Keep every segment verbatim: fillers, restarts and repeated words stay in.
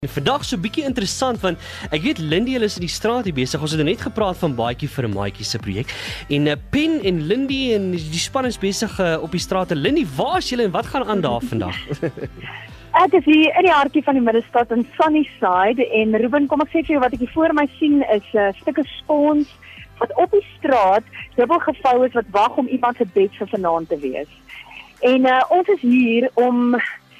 Vandag so 'n bietjie interessant want ek weet Lindy hulle is in die straat hier besig. Ons het net gepraat van Baadjie vir 'n Maatjie se projek. En uh, Pen en Lindy en die span is besig uh, op die strate. Lindy, waar is julle en wat gaan aan daar vandag? Ek is hier in die hartjie van die middestad in Sunnyside en Ruben, kom ek sê vir jou wat ek hier voor my sien is 'n uh, stukke spons wat op die straat dubbel gevou is wat wag om iemand se bed vir vanaand te wees. En uh, ons is hier om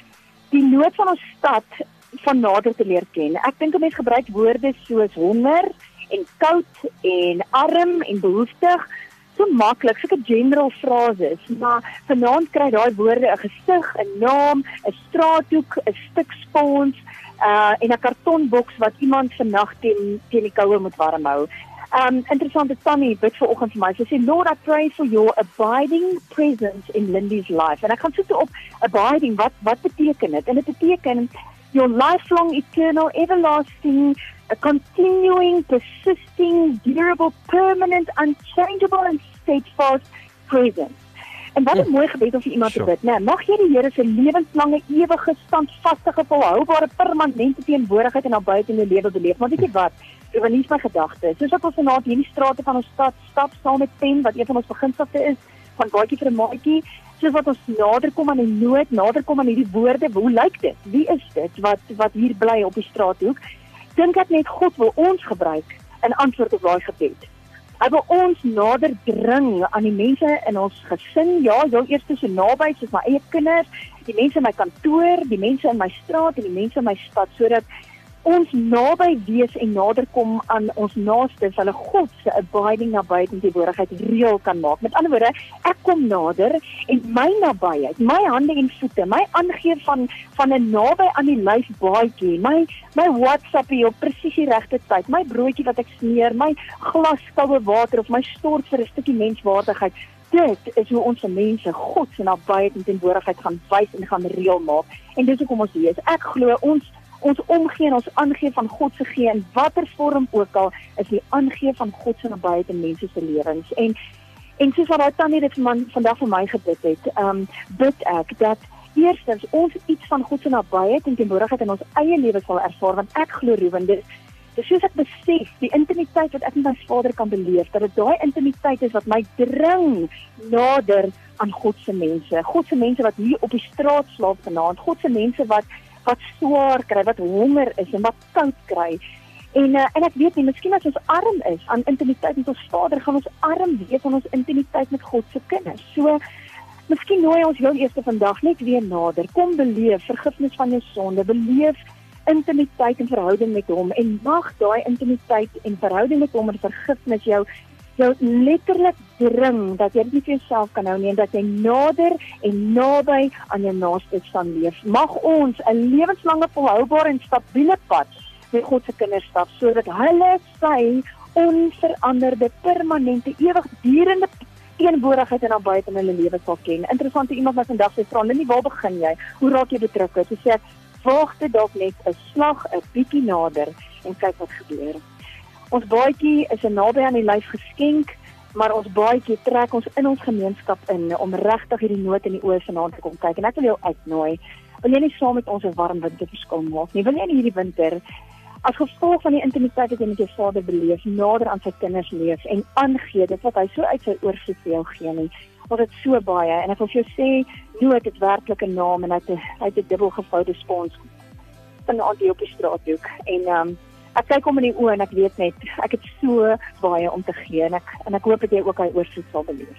die nood van ons stad van nader te leer ken. Ek dink 'n mens gebruik woorde soos honger en koud en arm en behoeftig so maklik, sulke general frases, maar vanaand kry daai woorde 'n gesig, 'n naam, 'n straathoek, 'n stuk spons uh, en 'n kartonboks wat iemand vannag teen teen die koue moet warm hou. Um, interessante Tannie bid vanoggend vir my. Sy sê, Lord, I pray for your abiding presence in Lindy's life. En ek gaan soek op abiding, wat wat beteken dit? En dit beteken your lifelong, eternal, everlasting, a continuing, persisting, durable, permanent, unchangeable and steadfast presence. En wat 'n ja. mooi gebed om vir iemand sure. te bid, né? Mag jy die Here se lewenslange, ewige, standvastige, volhoubare, permanente teenwoordigheid en nabyheid in jou lewe beleef. Maar weet jy wat? Vernies my gedagtes. Soos wat ons vanaand hierdie strate van ons stad stap saam met Pen, wat een van ons beginsigte is van Baadjie vir 'n Maatjie, soos wat ons nader kom aan die nood, nader kom aan hierdie woorde, hoe lyk dit? Wie is dit wat wat hier bly op die straathoek? Dink ek net God wil ons gebruik in antwoord op daai gebed. Hy wil ons nader dring aan die mense in ons gesin, ja, jou eerste so naby soos my eie kinders, die mense in my kantoor, die mense in my straat en die mense in my stad, sodat ons naby wees en nader kom aan ons naastes, hulle God se abiding nabyheid en teenwoordigheid reël kan maak. Met ander woorde, ek kom nader en my nabyheid, my hande en voete, my aangee van van 'n naby aan die lyf baadjie, my my WhatsAppie op presies die regte tyd, my broodjie wat ek smeer, my glas koue water of my stort vir 'n stukkie menswaardigheid. Dit is hoe ons mense God se nabyheid en teenwoordigheid gaan wys en gaan reël maak. En dis hoekom ons hier is. Ek glo ons ons omgee en ons aangee van God se gee in watter vorm ook al is die aangee van God se nabyheid in mense se lewens. En en soos wat daai Tannie dit man vandag vir my gebid het, um, bid ek dat eerstens ons iets van God se nabyheid en teenwoordigheid in ons eie lewe sal ervaar, want ek glo Ruben, dit dis soos ek besef die intimiteit wat ek met my Vader kan beleef, dat dit daai intimiteit is wat my dring nader aan God se mense. God se mense wat hier op die straat slaap vanaand, God se mense wat wat swaar kry, wat honger is en wat koud kry. En uh, en ek weet nie, miskien as ons arm is aan intimiteit met ons Vader, gaan ons arm wees aan ons intimiteit met God se kinders. So, miskien nooi ons jou eerste vandag net weer nader. Kom beleef vergifnis van jou sonde, beleef intimiteit en verhouding met hom en mag daai intimiteit en verhouding met hom en vergifnis jou jou letterlik dring dat jy dit nie vir jouself kan hou nie en dat jy nader en naby aan jou naaste kan leef. Mag ons 'n lewenslange volhoubare en stabiele pad met God se kinders stap sodat hulle sy onveranderde, permanente, ewigdurende teenwoordigheid en nabyheid in hulle lewe sal ken. Interessante iemand wat vandag sê, vra nie, waar begin jy? Hoe raak jy betrokke? Sy sê, waag dit dalk net 'n slag 'n bietjie nader en kyk wat gebeur. Ons baadjie is 'n naby aan die lyf geskenk, maar ons baadjie trek ons in ons gemeenskap in om regtig hierdie nood in die oë vanaand te kom kyk. En ek wil jou uitnooi, wil jy nie saam met ons 'n warm winterverskil maak nie? Wil jy nie hierdie winter, as gevolg van die intimiteit wat jy met jou Vader beleef, nader aan sy kinders leef en aangee dit wat hy so uit sy oorvloed vir jou gee nie? Want dit so baie, en ek wil vir jou sê, nood het werklik 'n naam en hy het 'n hy het 'n dubbel gevoude spons vanaand hier op die straathoek. En um, ek kyk om in die oë en ek weet net, ek het so baie om te gee en ek, en ek hoop dat jy ook hy oorvloed sal beleef.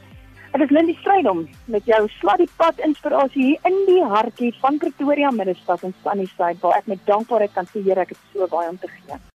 Ek is Lindy Strydom met jou slat die pad inspirasie hier in die hartjie van Pretoria Middestad in Sunnyside, waar ek met dankbaarheid kan sê, Here, ek het so baie om te gee.